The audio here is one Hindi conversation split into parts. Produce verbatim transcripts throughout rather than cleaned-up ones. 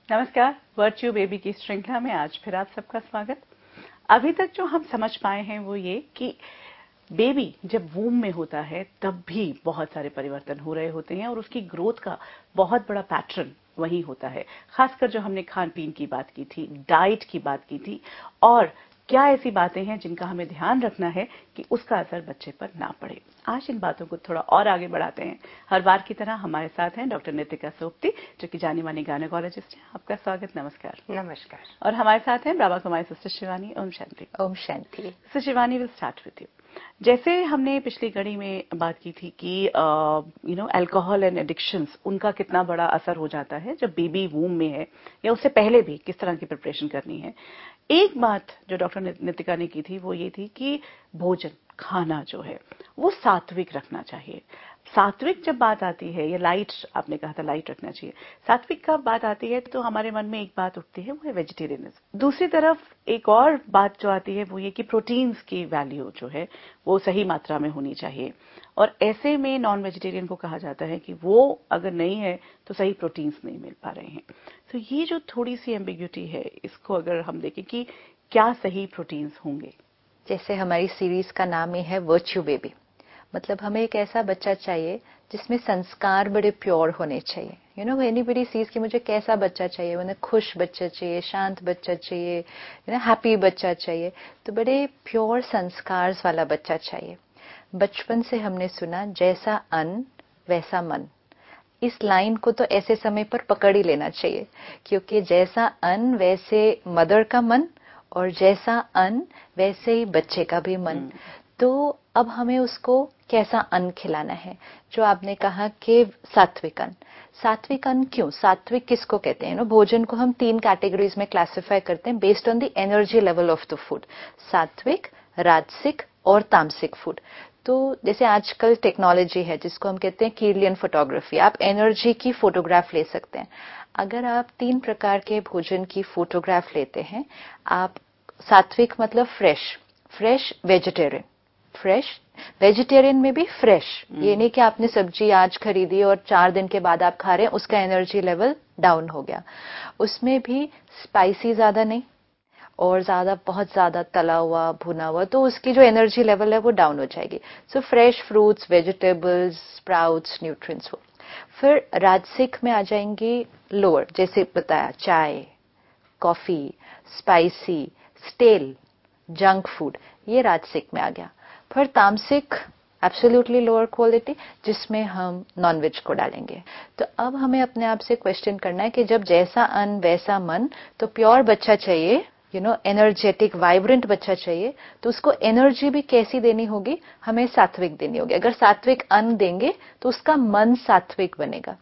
नमस्कार, वर्च्यू बेबी की श्रृंखला में आज फिर आप सबका स्वागत। अभी तक जो हम समझ पाए हैं वो ये कि बेबी जब वूम में होता है तब भी बहुत सारे परिवर्तन हो रहे होते हैं और उसकी ग्रोथ का बहुत बड़ा पैटर्न वही होता है। खासकर जो हमने खान पीन की बात की थी, डाइट की बात की थी, और क्या ऐसी बातें हैं जिनका हमें ध्यान रखना है कि उसका असर बच्चे पर ना पड़े। आज इन बातों को थोड़ा और आगे बढ़ाते हैं। हर बार की तरह हमारे साथ हैं डॉक्टर नितिका सोपती, जो कि जानी मानी गायनेकोलॉजिस्ट हैं। आपका स्वागत। नमस्कार। नमस्कार। और हमारे साथ हैं ब्रह्मा कुमारी सिस्टर शिवानी। ओम शांति। ओम शांति। Sister Shivani, will start with you. जैसे हमने पिछली कड़ी में बात की थी कि you know alcohol and addictions, उनका कितना बड़ा असर हो जाता है जब बेबी वूम में है या उससे पहले भी किस तरह की प्रिपरेशन करनी है। एक बात जो डॉक्टर नितिका ने की थी वो ये थी कि भोजन, खाना जो है वो सात्विक रखना चाहिए। सात्विक जब बात आती है, या लाइट, आपने कहा था लाइट रखना चाहिए, सात्विक का बात आती है तो हमारे मन में एक बात उठती है, वो है वेजिटेरियनिज्म। दूसरी तरफ एक और बात जो आती है वो ये कि प्रोटीन्स की वैल्यू जो है वो सही मात्रा में होनी चाहिए, और ऐसे में नॉन वेजिटेरियन को कहा जाता है कि वो अगर नहीं है तो सही प्रोटीन्स नहीं मिल पा रहे हैं। तो ये जो थोड़ी सी एम्बिग्यूटी है, इसको अगर हम देखें कि क्या सही प्रोटीन्स होंगे। जैसे हमारी सीरीज का नाम ही है वर्च्यू बेबी, मतलब हमें एक ऐसा बच्चा चाहिए जिसमें संस्कार बड़े प्योर होने चाहिए। यू नो एनीबडी सीज कि मुझे कैसा बच्चा चाहिए, उन्हें खुश बच्चा चाहिए, शांत बच्चा चाहिए, यू नो हैप्पी बच्चा चाहिए, तो बड़े प्योर संस्कार वाला बच्चा चाहिए। बचपन से हमने सुना जैसा अन्न वैसा मन, इस लाइन को तो ऐसे समय पर पकड़ ही लेना चाहिए, क्योंकि जैसा अन्न वैसे मदर का मन, और जैसा अन्न वैसे ही बच्चे का भी मन। तो अब हमें उसको कैसा अन्न खिलाना है, जो आपने कहा कि सात्विक अन्न। सात्विक अन्न क्यों? सात्विक किसको कहते हैं? नो भोजन को हम तीन कैटेगरीज में क्लासिफाई करते हैं based on the energy level of the food, सात्विक, राजसिक और तामसिक फूड। तो जैसे आजकल टेक्नोलॉजी है जिसको हम कहते हैं कीर्लियन फोटोग्राफी, आप एनर्जी की फोटोग्राफ ले सकते हैं। अगर आप तीन प्रकार के भोजन की फोटोग्राफ लेते हैं, आप सात्विक मतलब fresh, fresh vegetarian, fresh vegetarian में भी फ्रेश, ये नहीं कि आपने सब्जी आज खरीदी और चार दिन के बाद आप खा रहे हैं, उसका एनर्जी लेवल डाउन हो गया। उसमें भी स्पाइसी ज्यादा नहीं और ज्यादा बहुत ज्यादा तला हुआ भुना हुआ, तो उसकी जो एनर्जी लेवल है वो डाउन हो जाएगी। So fresh fruits, vegetables, sprouts, nutrients. फिर राजसिक में आ जाएंगी लोअर, जैसे बताया चाय, coffee, spicy, stale, junk food, ये राजसिक में आ गया। फिर तामसिक एब्सोल्युटली लोअर क्वालिटी, जिसमें हम नॉनवेज को डालेंगे। तो अब हमें अपने आप से क्वेश्चन करना है कि जब जैसा अन्न वैसा मन, तो प्योर बच्चा चाहिए, यू नो एनर्जेटिक वाइब्रेंट बच्चा चाहिए, तो उसको एनर्जी भी कैसी देनी होगी? हमें सात्विक देनी होगी। अगर सात्विक अन्न देंगे तो उसका मन सात्विक बनेगा।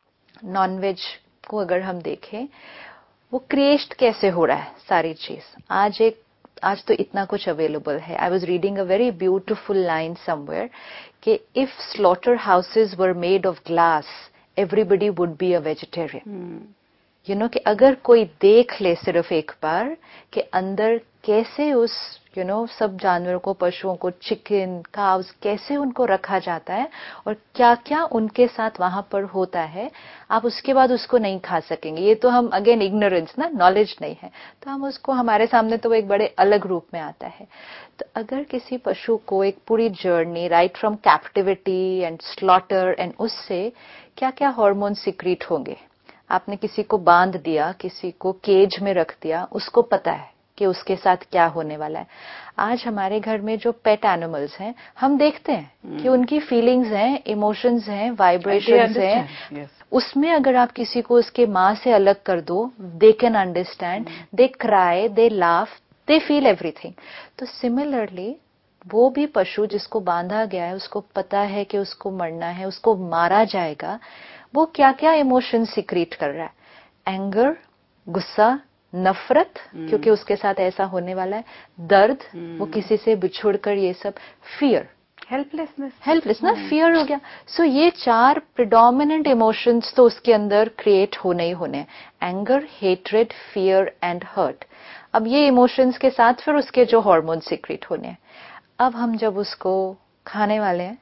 नॉनवेज को अगर हम देखें, वो क्रिएट कैसे हो रहा है सारी चीज, आज एक आज तो इतना कुछ अवेलेबल है। I was reading a very beautiful line somewhere कि if slaughter houses were made of glass, everybody would be a vegetarian. You know कि अगर कोई देख ले सिर्फ एक बार कि अंदर कैसे उस यू you नो know, सब जानवरों को, पशुओं को, चिकन, काव्स, कैसे उनको रखा जाता है और क्या क्या उनके साथ वहां पर होता है, आप उसके बाद उसको नहीं खा सकेंगे। ये तो हम अगेन इग्नोरेंस ना, नॉलेज नहीं है, तो हम उसको, हमारे सामने तो वो एक बड़े अलग रूप में आता है। तो अगर किसी पशु को एक पूरी journey right from captivity and slaughter and उससे क्या क्या हार्मोन सिक्रीट होंगे, आपने किसी को बांध दिया, किसी को केज में रख दिया, उसको पता है कि उसके साथ क्या होने वाला है। आज हमारे घर में जो पेट एनिमल्स हैं, हम देखते हैं hmm. कि उनकी फीलिंग्स हैं, इमोशंस हैं, वाइब्रेशंस हैं। yes. उसमें अगर आप किसी को उसके माँ से अलग कर दो, they can understand, they cry, they laugh, they feel everything. तो सिमिलरली वो भी पशु जिसको बांधा गया है, उसको पता है कि उसको मरना है, उसको मारा जाएगा, वो क्या क्या इमोशन सिक्रीट कर रहा है? एंगर, गुस्सा, नफरत, hmm. क्योंकि उसके साथ ऐसा होने वाला है, दर्द, hmm. वो किसी से बिछुड़कर, ये सब, फियर, हेल्पलेसनेस, हेल्पलेस ना, फियर हो गया। सो so, ये चार प्रिडोमिनेंट इमोशंस तो उसके अंदर क्रिएट होने ही होने, anger, hatred, fear and hurt. अब ये इमोशंस के साथ फिर उसके जो हार्मोन सिक्रीट होने हैं। अब हम जब उसको खाने वाले हैं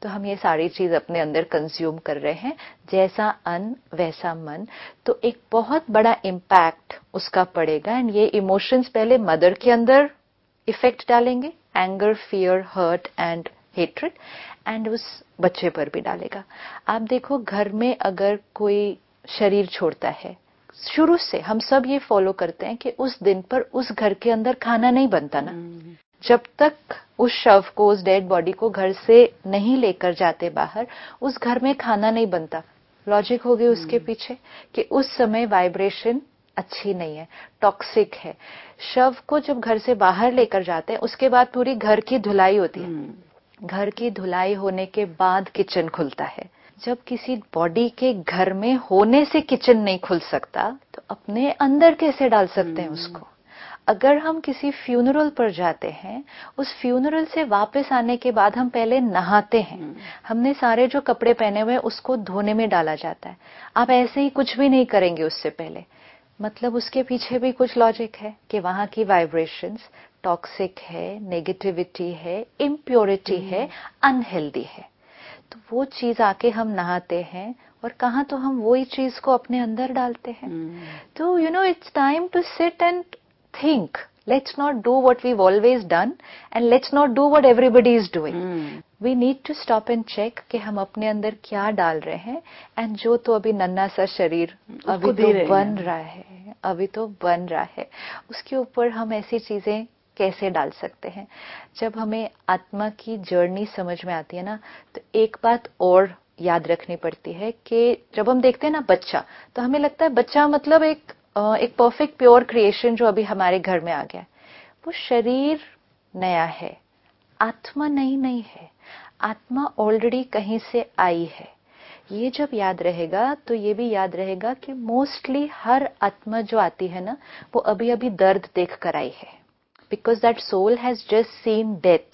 तो हम ये सारी चीज अपने अंदर कंज्यूम कर रहे हैं, जैसा अन्न वैसा मन। तो एक बहुत बड़ा इम्पैक्ट उसका पड़ेगा। एंड ये इमोशंस पहले मदर के अंदर इफेक्ट डालेंगे, anger, fear, hurt and hatred, and उस बच्चे पर भी डालेगा। आप देखो, घर में अगर कोई शरीर छोड़ता है, शुरू से हम सब ये फॉलो करते हैं कि उस दिन पर उस घर के अंदर खाना नहीं बनता ना। जब तक उस शव को, उस डेड बॉडी को घर से नहीं लेकर जाते बाहर, उस घर में खाना नहीं बनता। लॉजिक हो गई उसके पीछे कि उस समय वाइब्रेशन अच्छी नहीं है, टॉक्सिक है। शव को जब घर से बाहर लेकर जाते हैं, उसके बाद पूरी घर की धुलाई होती है। घर की धुलाई होने के बाद किचन खुलता है। जब किसी बॉडी के घर में होने से किचन नहीं खुल सकता, तो अपने अंदर कैसे डाल सकते हैं उसको? अगर हम किसी फ्यूनरल पर जाते हैं, उस फ्यूनरल से वापस आने के बाद हम पहले नहाते हैं। हमने सारे जो कपड़े पहने हुए उसको धोने में डाला जाता है। आप ऐसे ही कुछ भी नहीं करेंगे उससे पहले। मतलब उसके पीछे भी कुछ लॉजिक है कि वहां की वाइब्रेशंस टॉक्सिक है, नेगेटिविटी है, इम्प्योरिटी है, अनहेल्दी है। तो वो चीज आके हम नहाते हैं, और कहाँ तो हम वही चीज को अपने अंदर डालते हैं। तो you know, it's time to sit and think. Let's not do what we've always done, and let's not do what everybody is doing. Mm. We need to stop and check कि हम अपने अंदर क्या डाल रहे हैं। एंड जो तो अभी नन्हा सा शरीर अभी तो बन रहा है, अभी तो बन रहा है, उसके ऊपर हम ऐसी चीजें कैसे डाल सकते हैं? जब हमें आत्मा की जर्नी समझ में आती है ना, तो एक बात और याद रखनी पड़ती है कि जब हम देखते हैं ना बच्चा, तो हमें लगता है बच्चा मतलब एक एक परफेक्ट प्योर क्रिएशन जो अभी हमारे घर में आ गया। वो शरीर नया है, आत्मा नई नहीं है। आत्मा ऑलरेडी कहीं से आई है। ये जब याद रहेगा तो ये भी याद रहेगा कि मोस्टली हर आत्मा जो आती है ना, वो अभी अभी दर्द देख कर आई है। Because that soul has just seen death.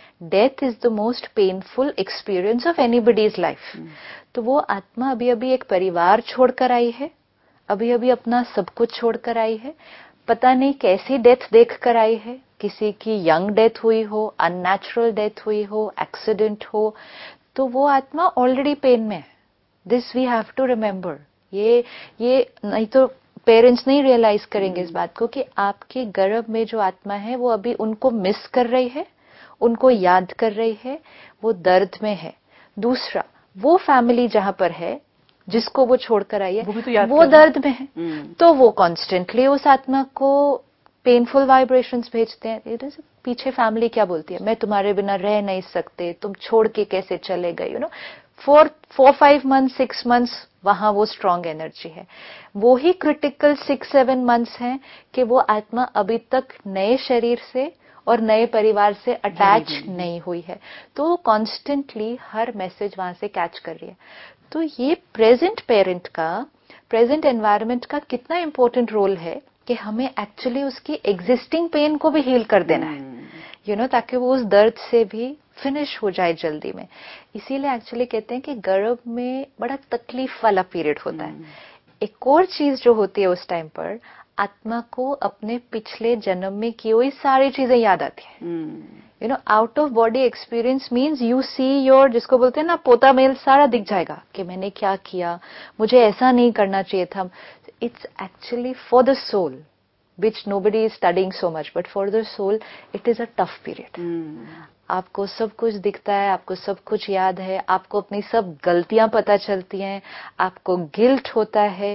Death is the most painful experience of anybody's life. तो वो आत्मा अभी अभी एक परिवार छोड़कर आई है, अभी अभी अपना सब कुछ छोड़कर आई है। पता नहीं कैसी डेथ देख कर आई है, किसी की यंग डेथ हुई हो, अननेचुरल डेथ हुई हो, एक्सीडेंट हो, तो वो आत्मा ऑलरेडी पेन में है। This we have to remember. ये ये नहीं तो पेरेंट्स नहीं रियलाइज करेंगे इस बात को कि आपके गर्भ में जो आत्मा है वो अभी उनको मिस कर रही है, उनको याद कर रही है, वो दर्द में है। दूसरा, वो फैमिली जहां पर है जिसको वो छोड़कर आई है, वो, तो वो दर्द में है, तो वो कॉन्स्टेंटली उस आत्मा को पेनफुल वाइब्रेशंस भेजते हैं। पीछे फैमिली क्या बोलती है, मैं तुम्हारे बिना रह नहीं सकते, तुम छोड़ के कैसे चले गए, you know. Four four five month six months वहां वो स्ट्रांग एनर्जी है। वो ही क्रिटिकल सिक्स सेवन मंथ्स हैं कि वो आत्मा अभी तक नए शरीर से और नए परिवार से अटैच नहीं हुई है, तो कॉन्स्टेंटली हर मैसेज वहां से कैच कर रही है। तो ये प्रेजेंट पेरेंट का, प्रेजेंट एनवायरनमेंट का कितना इंपॉर्टेंट रोल है कि हमें एक्चुअली उसकी एग्जिस्टिंग पेन को भी हील कर देना है, यू नो, ताकि वो उस दर्द से भी फिनिश हो जाए जल्दी में। इसीलिए एक्चुअली कहते हैं कि गर्भ में बड़ा तकलीफ वाला पीरियड होता है। एक और चीज जो होती है उस टाइम पर, आत्मा को अपने पिछले जन्म में की हुई सारी चीजें याद आती है। You know, out of body experience means you see your, जिसको बोलते हैं ना पोता मेल, सारा दिख जाएगा कि मैंने क्या किया, मुझे ऐसा नहीं करना चाहिए था। It's actually for the soul which nobody is studying so much, but for the soul it is a tough period. hmm. आपको सब कुछ दिखता है, आपको सब कुछ याद है, आपको अपनी सब गलतियां पता चलती हैं, आपको गिल्ट होता है।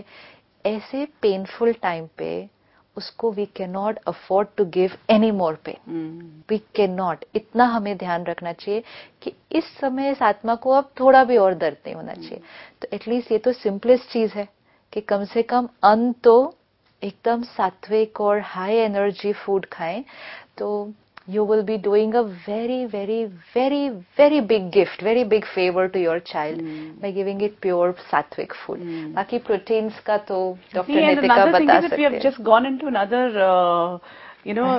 ऐसे पेनफुल टाइम पे उसको we can not afford to give any more pain, we can not. इतना हमें ध्यान रखना चाहिए कि इस समय इस आत्मा को अब थोड़ा भी और दर्द नहीं होना चाहिए। तो एटलीस्ट ये तो सिंपलेस्ट चीज है कि कम से कम अन्न तो एकदम सात्विक और हाई एनर्जी फूड खाएं, तो you will be doing a very very very very big gift, very big favor to your child mm. by giving it pure sattvic food. mm. बाकी proteins का तो डॉक्टर नितिका बता सकते हैं। We have just gone into another uh, you know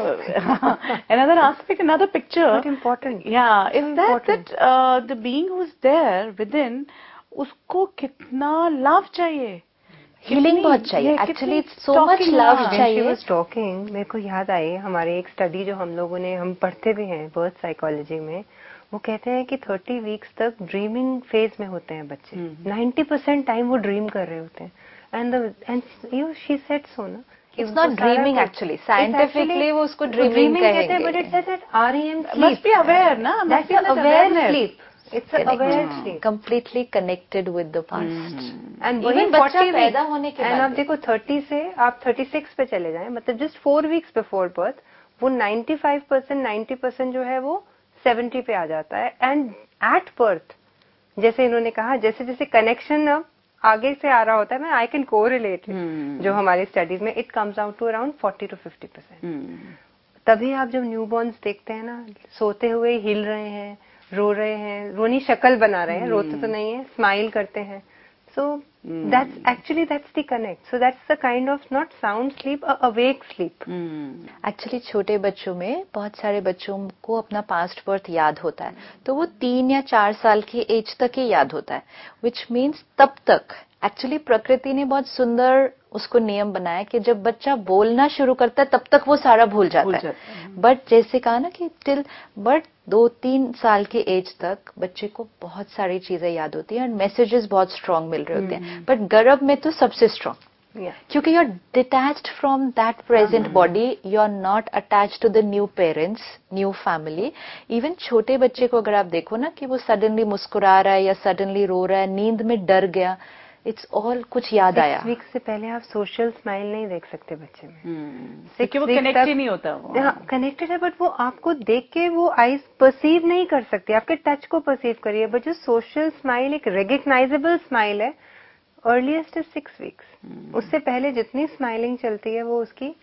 another aspect, another picture. What important? Yeah, is so that important. that uh, the being who's there within, उसको कितना लाभ चाहिए, हीलिंग बहुत चाहिए, एक्चुअली सो मच लव चाहिए। When she was talking, मेरे को याद आई हमारे एक स्टडी जो हम लोगों ने, हम पढ़ते भी हैं बर्थ साइकोलॉजी में, वो कहते हैं कि थर्टी वीक्स तक ड्रीमिंग फेज में होते हैं बच्चे, नाइन्टी परसेंट टाइम वो ड्रीम कर रहे होते हैं. And and you she said so ना, it's not dreaming actually, scientifically वो उसको ड्रीमिंग कहते हैं, but it's that REM sleep, must be aware ना, that's aware sleep. It's an aware sleep. Completely connected with the past. And even बच्चा पैदा होने के बाद, आप देखो थर्टी से आप थर्टी सिक्स पे चले जाएं, मतलब just four weeks before birth वो ninety five percent ninety percent जो है वो सेवेंटी पे आ जाता है. एंड एट बर्थ, जैसे इन्होंने कहा, जैसे जैसे कनेक्शन अब आगे से आ रहा होता है ना, आई कैन कोरिलेट जो हमारी स्टडीज में, it comes out to around forty to fifty percent. तभी आप जब न्यूबॉर्न्स देखते हैं ना, सोते हुए हिल रहे हैं, रो रहे हैं, रोनी शक्ल बना रहे हैं, रोते तो नहीं है, स्माइल करते हैं. So that's actually that's the connect. So that's the kind of not sound sleep, a awake sleep. Actually छोटे बच्चों में बहुत सारे बच्चों को अपना पास्ट बर्थ याद होता है, तो वो तीन या चार साल की एज तक ही याद होता है, विच मीन्स तब तक एक्चुअली प्रकृति ने बहुत सुंदर उसको नियम बनाया कि जब बच्चा बोलना शुरू करता है तब तक वो सारा भूल जाता है. बट जैसे कहा ना कि टिल बट दो तीन साल की एज तक बच्चे को बहुत सारी चीजें याद होती हैं और मैसेजेस बहुत स्ट्रांग मिल रहे होते हैं. बट गर्भ में तो सबसे स्ट्रांग, क्योंकि you are detached from that present body, you are not attached to the new parents, new family. Even छोटे बच्चे को अगर आप देखो ना कि वो सडनली मुस्कुरा रहा है या सडनली रो रहा है, नींद में डर गया, इट्स ऑल कुछ याद आया. सिक्स वीक्स से पहले आप सोशल स्माइल नहीं देख सकते बच्चे में, क्योंकि वो कनेक्ट ही नहीं होता. हाँ, कनेक्टेड है, बट वो आपको देख के वो आईज परसीव नहीं कर सकती, आपके टच को परसीव करिए. बट जो सोशल स्माइल एक रिकग्नाइजेबल स्माइल है, अर्लीस्ट इज सिक्स वीक्स. उससे पहले जितनी स्माइलिंग चलती है वो उसकी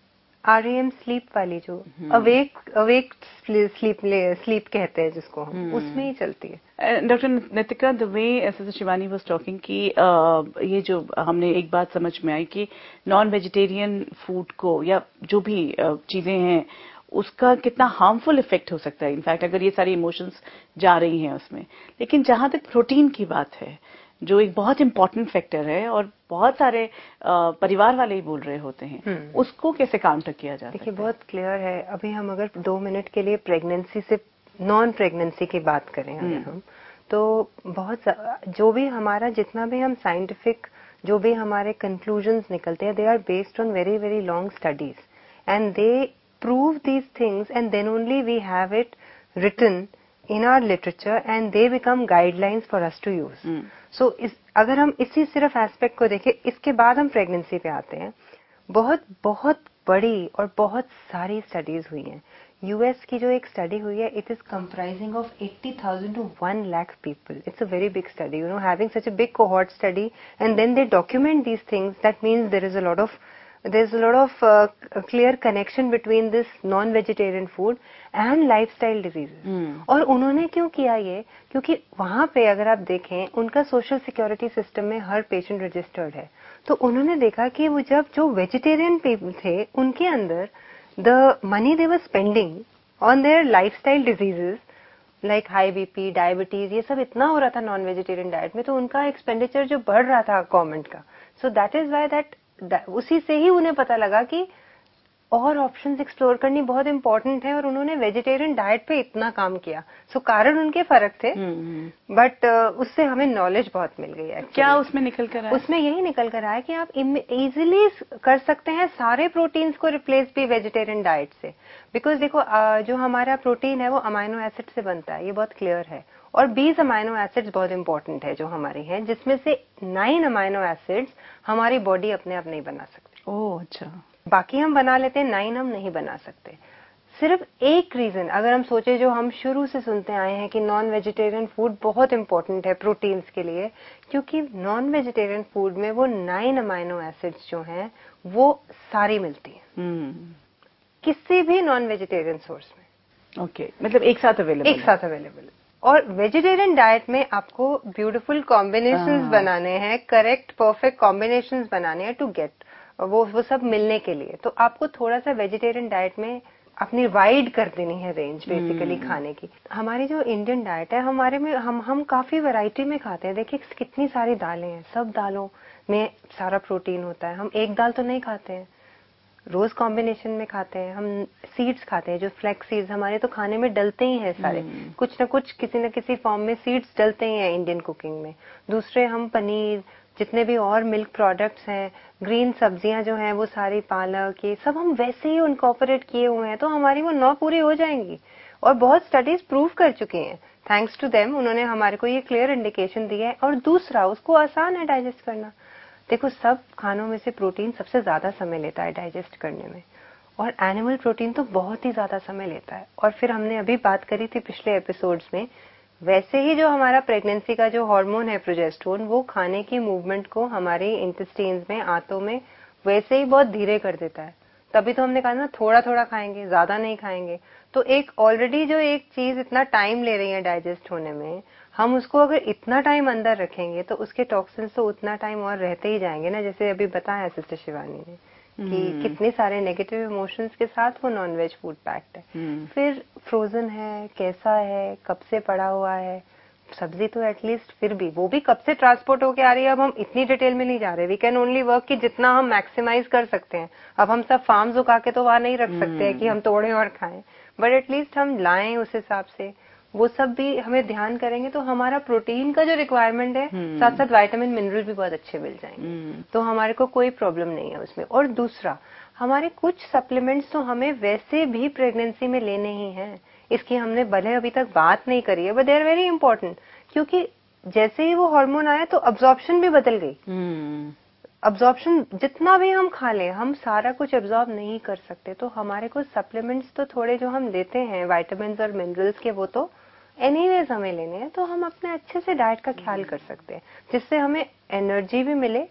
आरईएम स्लीप वाली, जो अवेक अवेक स्लीप स्लीप कहते हैं जिसको हम, उसमें ही चलती है. Doctor Nitika, the way as Shivani was talking कि uh, ये जो हमने एक बात समझ में आई कि नॉन वेजिटेरियन फूड को या जो भी uh, चीजें हैं उसका कितना हार्मफुल इफेक्ट हो सकता है, इनफैक्ट अगर ये सारी इमोशंस जा रही हैं उसमें. लेकिन जहां तक प्रोटीन की बात है, जो एक बहुत इंपॉर्टेंट फैक्टर है और बहुत सारे परिवार वाले ही बोल रहे होते हैं, उसको कैसे काउंटर किया जाए? देखिए बहुत क्लियर है. अभी हम अगर दो मिनट के लिए प्रेगनेंसी से नॉन प्रेगनेंसी की बात करें अगर हम, तो बहुत जो भी हमारा जितना भी हम साइंटिफिक जो भी हमारे कंक्लूजन्स निकलते हैं, they are based on very very long studies and they prove these things and then only we have it written in our literature and they become guidelines for us to use. hmm. So इस अगर हम इसी सिर्फ एस्पेक्ट को देखें, इसके बाद हम प्रेगनेंसी पे आते हैं. बहुत बहुत बड़ी और बहुत सारी स्टडीज हुई हैं. यूएस की जो एक स्टडी हुई है, it is comprising of eighty thousand to one lakh people. It's a very big study, you know, having such a big cohort study and then they document these things. That means there is a lot of there's a lot of uh, clear connection between this non-vegetarian food and lifestyle diseases. hmm. और उन्होंने क्यों किया ये? क्योंकि वहां पे अगर आप देखें, उनका सोशल सिक्योरिटी सिस्टम में हर पेशेंट रजिस्टर्ड है. तो उन्होंने देखा कि वो जब जो वेजिटेरियन पीपल थे, उनके अंदर the money they were spending on their lifestyle diseases like high BP, diabetes, ये सब इतना हो रहा था नॉन वेजिटेरियन डाइट में, तो उनका एक्सपेंडिचर जो बढ़ रहा था गवर्नमेंट का. So that is why that उसी से ही उन्हें पता लगा कि और ऑप्शंस एक्सप्लोर करनी बहुत इंपॉर्टेंट है, और उन्होंने वेजिटेरियन डाइट पे इतना काम किया. सो so, कारण उनके फर्क थे, बट uh, उससे हमें नॉलेज बहुत मिल गई है. क्या उसमें निकल कर आया? उसमें यही निकल कर आया कि आप इजीली कर सकते हैं सारे प्रोटीन्स को रिप्लेस भी वेजिटेरियन डाइट से. बिकॉज देखो uh, जो हमारा प्रोटीन है वो अमाइनो एसिड से बनता है, ये बहुत क्लियर है. और बीस अमाइनो एसिड्स बहुत इंपॉर्टेंट है जो हमारी हैं, जिसमें से नाइन अमाइनो एसिड्स हमारी बॉडी अपने आप नहीं बना सकती. ओह अच्छा. बाकी हम बना लेते हैं, नाइन हम नहीं बना सकते. सिर्फ एक रीजन अगर हम सोचे, जो हम शुरू से सुनते आए हैं कि नॉन वेजिटेरियन फूड बहुत इंपॉर्टेंट है प्रोटीन्स के लिए, क्योंकि नॉन वेजिटेरियन फूड में वो नाइन अमाइनो एसिड्स जो हैं वो सारी मिलती हैं. hmm. किसी भी नॉन वेजिटेरियन सोर्स में. Okay okay. मतलब एक साथ अवेलेबल एक साथ अवेलेबल है. और वेजिटेरियन डाइट में आपको ब्यूटीफुल कॉम्बिनेशंस बनाने हैं, करेक्ट परफेक्ट कॉम्बिनेशंस बनाने हैं टू गेट वो वो सब मिलने के लिए. तो आपको थोड़ा सा वेजिटेरियन डाइट में अपनी वाइड कर देनी है रेंज बेसिकली hmm. खाने की. हमारी जो इंडियन डाइट है, हमारे में हम हम काफी वैरायटी में खाते हैं. देखिए कितनी सारी दालें हैं, सब दालों में सारा प्रोटीन होता है. हम एक दाल तो नहीं खाते हैं. रोज कॉम्बिनेशन में खाते हैं, हम सीड्स खाते हैं, जो फ्लैक्स सीड्स हमारे तो खाने में डलते ही हैं सारे, कुछ ना कुछ किसी न किसी फॉर्म में सीड्स डलते ही हैं इंडियन कुकिंग में। दूसरे हम पनीर, जितने भी और मिल्क प्रोडक्ट्स हैं, ग्रीन सब्जियां जो हैं वो सारी, पालक, ये सब हम वैसे ही इनकॉर्पोरेट किए हुए हैं, तो हमारी वो नौ पूरी हो जाएंगी। और बहुत स्टडीज प्रूव कर चुके हैं, थैंक्स टू देम, उन्होंने हमारे को ये क्लियर इंडिकेशन दिया है। और दूसरा, उसको आसान है डाइजेस्ट करना। देखो, सब खानों में से प्रोटीन सबसे ज्यादा समय लेता है डाइजेस्ट करने में, और एनिमल प्रोटीन तो बहुत ही ज्यादा समय लेता है। और फिर हमने अभी बात करी थी पिछले एपिसोड्स में, वैसे ही जो हमारा प्रेगनेंसी का जो हार्मोन है प्रोजेस्टेरोन, वो खाने की मूवमेंट को हमारे इंटेस्टाइन्स में, आंतों में वैसे ही बहुत धीरे कर देता है। तभी तो हमने कहा ना, थोड़ा थोड़ा खाएंगे, ज्यादा नहीं खाएंगे। तो एक ऑलरेडी जो एक चीज इतना टाइम ले रही है डाइजेस्ट होने में, हम उसको अगर इतना टाइम अंदर रखेंगे तो उसके टॉक्सिन्स तो उतना टाइम और रहते ही जाएंगे ना। जैसे अभी बताया सिस्टर शिवानी ने कि कितने सारे नेगेटिव इमोशंस के साथ वो नॉनवेज फूड पैक्ड है। फिर फ्रोजन है, कैसा है, कब से पड़ा हुआ है, सब्जी तो एटलीस्ट फिर भी वो भी कब से ट्रांसपोर्ट होके आ रही है। अब हम इतनी डिटेल में नहीं जा रहे, वी कैन ओनली वर्क कि जितना हम मैक्सिमाइज कर सकते हैं। अब हम सब फार्म्स उगा के तो वहां नहीं रख सकते हैं कि हम तोड़ें और खाएं, बट एटलीस्ट हम लाएं उस हिसाब से, वो सब भी हमें ध्यान करेंगे तो हमारा प्रोटीन का जो रिक्वायरमेंट है, साथ साथ विटामिन मिनरल भी बहुत अच्छे मिल जाएंगे। तो हमारे को कोई प्रॉब्लम नहीं है उसमें। और दूसरा, हमारे कुछ सप्लीमेंट्स तो हमें वैसे भी प्रेगनेंसी में लेने ही हैं, इसकी हमने भले अभी तक बात नहीं करी है, but they are very important. क्योंकि जैसे ही वो हार्मोन आया तो अब्जॉर्प्शन भी बदल गई। अब्जॉर्प्शन जितना भी हम खा लें, हम सारा कुछ अब्जॉर्ब नहीं कर सकते। तो हमारे को सप्लीमेंट्स तो थोड़े जो हम लेते हैं विटामिन्स और मिनरल्स के, वो तो एनीवेज हमें लेने हैं। तो हम अपने अच्छे से डाइट का ख्याल कर सकते हैं, जिससे हमें एनर्जी भी मिले,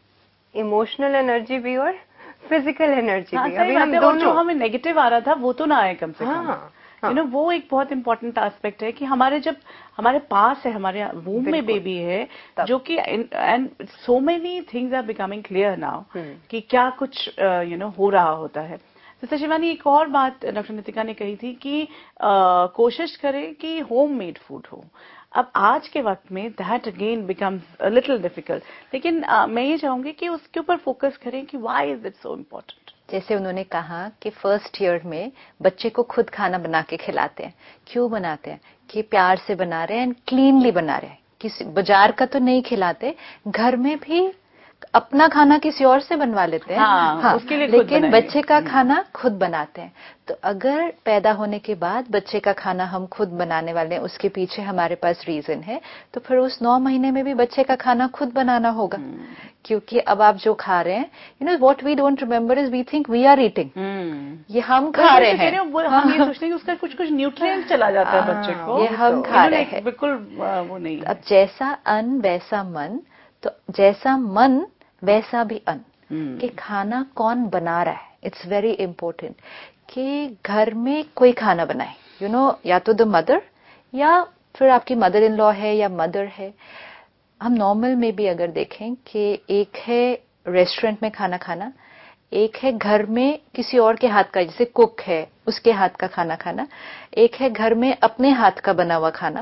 इमोशनल एनर्जी भी और फिजिकल एनर्जी हाँ, भी। अभी हम और दोनों, जो हमें नेगेटिव आ रहा था वो तो ना आए कम से कम। हाँ, यू नो वो एक बहुत इंपॉर्टेंट एस्पेक्ट है कि हमारे जब हमारे पास है, हमारे वूम में बेबी है, जो कि and so many things are becoming clear now कि क्या कुछ यू नो हो रहा होता है। सिस्टर शिवानी, एक और बात डॉक्टर नितिका ने कही थी कि uh, कोशिश करें कि होम मेड फूड हो। अब आज के वक्त में that again becomes a little difficult, लेकिन uh, मैं ये चाहूंगी कि उसके ऊपर फोकस करें कि why is it so important. जैसे उन्होंने कहा कि फर्स्ट ईयर में बच्चे को खुद खाना बना के खिलाते हैं। क्यों बनाते हैं? कि प्यार से बना रहे हैं एंड क्लीनली बना रहे हैं, किसी बाजार का तो नहीं खिलाते, घर में भी अपना खाना किसी और से बनवा लेते हैं। हाँ, हाँ, उसके लिए लेकिन बच्चे का खाना खुद बनाते हैं। तो अगर पैदा होने के बाद बच्चे का खाना हम खुद बनाने वाले हैं, उसके पीछे हमारे पास रीजन है, तो फिर उस नौ महीने में भी बच्चे का खाना खुद बनाना होगा। क्योंकि अब आप जो खा रहे हैं, you know what we don't remember is we think we are eating, ये हम खा रहे हैं। हम ये सोचते हैं कि उसका कुछ कुछ न्यूट्रिएंट चला जाता है बच्चे को, ये हम खा रहे हैं, बिल्कुल वो नहीं। अब जैसा अन्न वैसा मन, तो जैसा मन वैसा भी अन्न। कि खाना कौन बना रहा है, इट्स वेरी इंपॉर्टेंट कि घर में कोई खाना बनाए, यू you नो know, या तो द मदर या फिर आपकी मदर इन लॉ है या मदर है। हम नॉर्मल में भी अगर देखें कि एक है रेस्टोरेंट में खाना खाना, एक है घर में किसी और के हाथ का, जैसे कुक है उसके हाथ का खाना खाना, एक है घर में अपने हाथ का बना हुआ खाना,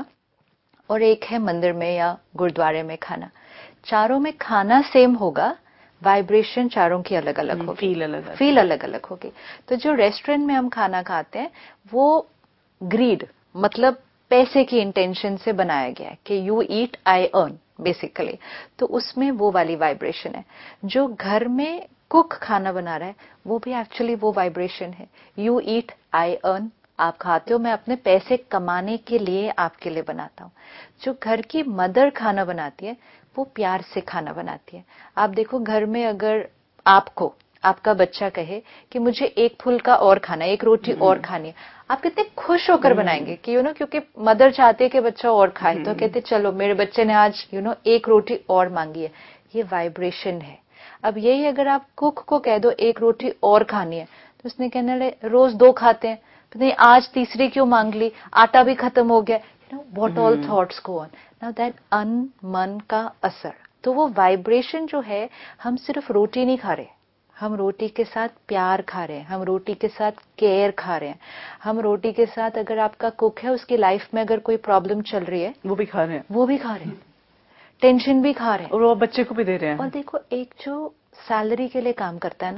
और एक है मंदिर में या गुरुद्वारे में खाना। चारों में खाना सेम होगा, वाइब्रेशन चारों की अलग अलग होगी, फील अलग फील अलग अलग होगी। तो जो रेस्टोरेंट में हम खाना खाते हैं वो ग्रीड, मतलब पैसे की इंटेंशन से बनाया गया है कि you eat I earn basically, तो उसमें वो वाली वाइब्रेशन है। जो घर में कुक खाना बना रहा है वो भी एक्चुअली वो वाइब्रेशन है, यू ईट आई अर्न, आप खाते हो, मैं अपने पैसे कमाने के लिए आपके लिए बनाता हूँ। जो घर की मदर खाना बनाती है वो प्यार से खाना बनाती है। आप देखो घर में अगर आपको आपका बच्चा कहे कि मुझे एक फुल्का और खाना, एक रोटी और खानी है, आप कितने खुश होकर बनाएंगे कि यू नो क्योंकि मदर चाहती है कि बच्चा और खाए, तो कहते चलो मेरे बच्चे ने आज यू नो एक रोटी और मांगी है, ये वाइब्रेशन है। अब यही अगर आप कुक को कह दो एक रोटी और खानी है, तो उसने कहने लगे रोज दो खाते हैं, नहीं आज तीसरी क्यों मांग ली, आटा भी खत्म हो गया, you know what all thoughts go on. Now that अन मन का असर, तो वो वाइब्रेशन जो है, हम सिर्फ रोटी नहीं खा रहे, हम रोटी के साथ प्यार खा रहे हैं, हम रोटी के साथ केयर खा रहे हैं, हम रोटी के साथ अगर आपका कुक है उसकी लाइफ में अगर कोई प्रॉब्लम चल रही है वो भी खा रहे हैं, वो भी खा रहे हैं, टेंशन भी खा रहे हैं, और वो बच्चे को भी दे रहे हैं। और देखो एक जो सैलरी के लिए काम करता है ना,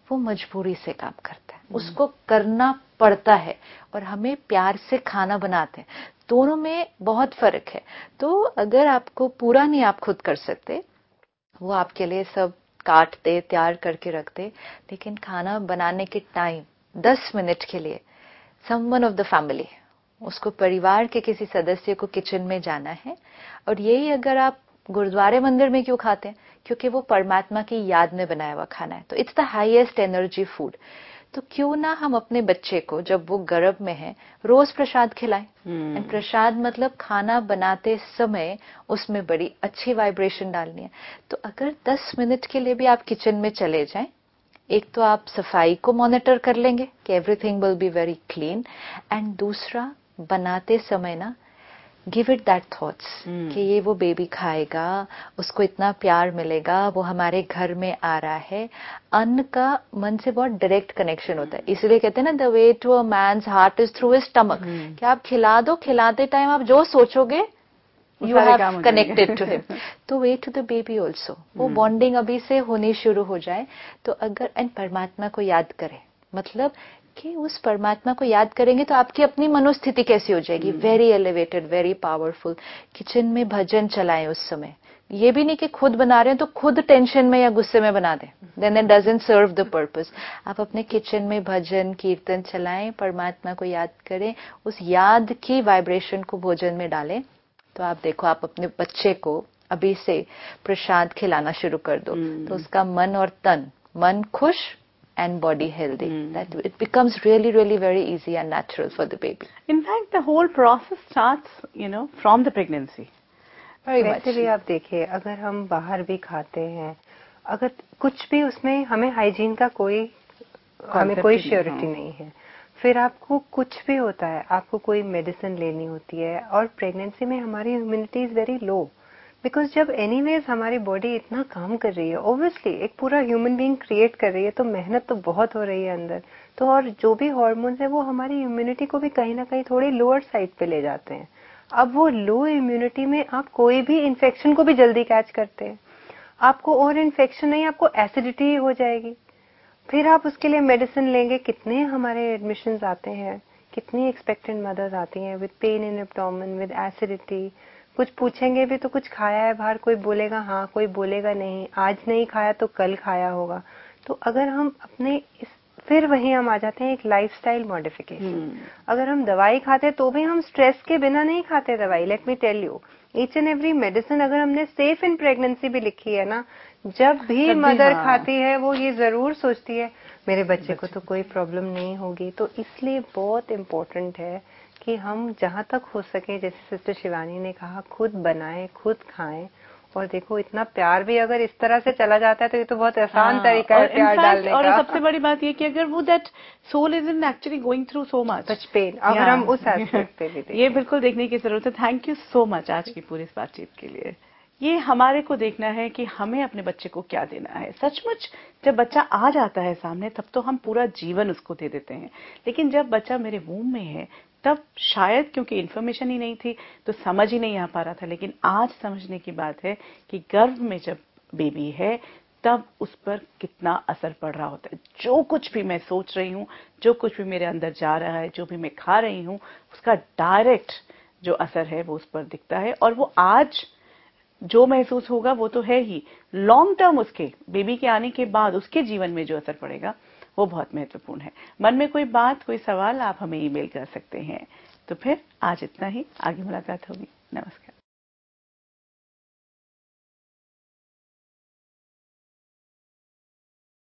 वो मजबूरी से काम करता है, उसको करना पड़ता है, और हमें प्यार से खाना बनाते हैं। दोनों में बहुत फर्क है। तो अगर आपको पूरा नहीं आप खुद कर सकते, वो आपके लिए सब काट दे, तैयार करके रख दे, लेकिन खाना बनाने के टाइम दस मिनट के लिए समवन ऑफ द फैमिली, उसको परिवार के किसी सदस्य को किचन में जाना है। और यही अगर आप गुरुद्वारे मंदिर में क्यों खाते हैं? क्योंकि वो परमात्मा की याद में बनाया हुआ खाना है, तो it's the highest energy food. तो क्यों ना हम अपने बच्चे को जब वो गर्भ में है रोज प्रसाद खिलाएं। And hmm. प्रसाद मतलब खाना बनाते समय उसमें बड़ी अच्छी वाइब्रेशन डालनी है। तो अगर दस मिनट के लिए भी आप किचन में चले जाएं, एक तो आप सफाई को मॉनिटर कर लेंगे कि everything will be very clean, and दूसरा बनाते समय ना गिव इट दैट थॉट्स कि ये वो बेबी खाएगा, उसको इतना प्यार मिलेगा, वो हमारे घर में आ रहा है। अन्न का मन से बहुत डायरेक्ट कनेक्शन होता है, इसलिए कहते हैं ना the way to a man's heart is through his stomach, कि आप खिला दो, खिलाते टाइम आप जो सोचोगे you have connected to him. तो way to the baby also, वो बॉन्डिंग अभी से होनी शुरू हो जाए। तो अगर एंड परमात्मा को याद करें, मतलब कि उस परमात्मा को याद करेंगे तो आपकी अपनी मनोस्थिति कैसी हो जाएगी, very elevated, very powerful. Kitchen में भजन चलाएं उस समय, ये भी नहीं कि खुद बना रहे हैं तो खुद टेंशन में या गुस्से में बना दें, then it doesn't serve the purpose. आप अपने किचन में भजन कीर्तन चलाएं, परमात्मा को याद करें, उस याद की वाइब्रेशन को भोजन में डालें। तो आप देखो, आप अपने बच्चे को अभी से प्रसाद खिलाना शुरू कर दो, hmm. तो उसका मन और तन, मन खुश and body healthy, mm. that it becomes really really very easy and natural for the baby. In fact, the whole process starts, you know, from the pregnancy. Very much. वैसे भी आप देखिए, अगर हम बाहर भी खाते हैं, अगर कुछ भी उसमें हमें हाइजीन का कोई हमें कोई श्योरिटी नहीं है, फिर आपको कुछ भी होता है, आपको कोई मेडिसिन लेनी होती है, और प्रेगनेंसी में हमारी immunity is very low, because जब एनीवेज हमारी बॉडी इतना काम कर रही है, ऑब्वियसली एक पूरा ह्यूमन बीइंग क्रिएट कर रही है, तो मेहनत तो बहुत हो रही है अंदर, तो और जो भी हार्मोन्स है वो हमारी इम्यूनिटी को भी कहीं ना कहीं थोड़ी लोअर साइड पे ले जाते हैं। अब वो लो इम्यूनिटी में आप कोई भी इन्फेक्शन को भी जल्दी कैच करते हैं, आपको और इन्फेक्शन नहीं, आपको एसिडिटी हो जाएगी, फिर आप उसके लिए मेडिसिन लेंगे। कितने हमारे एडमिशंस आते हैं, कितनी एक्सपेक्टेंट मदर्स आती हैं with pain in abdomen, with acidity, कुछ पूछेंगे भी तो कुछ खाया है बाहर, कोई बोलेगा हाँ, कोई बोलेगा नहीं, आज नहीं खाया तो कल खाया होगा। तो अगर हम अपने इस, फिर वहीं हम आ जाते हैं एक लाइफस्टाइल मॉडिफिकेशन। अगर हम दवाई खाते तो भी हम स्ट्रेस के बिना नहीं खाते दवाई। Let me tell you, each and every medicine अगर हमने सेफ इन प्रेगनेंसी भी लिखी है ना, जब भी मदर हाँ। खाती है वो ये जरूर सोचती है मेरे बच्चे, बच्चे को तो कोई प्रॉब्लम नहीं होगी। तो इसलिए बहुत इम्पोर्टेंट है कि हम जहां तक हो सके, जैसे सिस्टर शिवानी ने कहा, खुद बनाएं, खुद खाएं। और देखो, इतना प्यार भी अगर इस तरह से चला जाता है तो ये तो बहुत आसान हाँ, तरीका है प्यार डालने का। और सबसे बड़ी बात ये कि अगर वो that soul is in actually going through so much such pain, अगर हम उस एस्पेक्ट पे भी देखें, ये बिल्कुल देखने की जरूरत है। थैंक यू सो मच आज की पूरी इस बातचीत के लिए। ये हमारे को देखना है कि हमें अपने बच्चे को क्या देना है। सचमुच जब बच्चा आ जाता है सामने तब तो हम पूरा जीवन उसको दे देते हैं, लेकिन जब बच्चा मेरे वूम में है तब शायद क्योंकि इन्फॉर्मेशन ही नहीं थी तो समझ ही नहीं आ पा रहा था। लेकिन आज समझने की बात है कि गर्भ में जब बेबी है तब उस पर कितना असर पड़ रहा होता है। जो कुछ भी मैं सोच रही हूँ, जो कुछ भी मेरे अंदर जा रहा है, जो भी मैं खा रही हूँ, उसका डायरेक्ट जो असर है वो उस पर दिखता है। और वो आज जो महसूस होगा वो तो है ही, लॉन्ग टर्म उसके बेबी के आने के बाद उसके जीवन में जो असर पड़ेगा वो बहुत महत्वपूर्ण है। मन में कोई बात, कोई सवाल, आप हमें ईमेल कर सकते हैं। तो फिर आज इतना ही, आगे मुलाकात होगी। नमस्कार।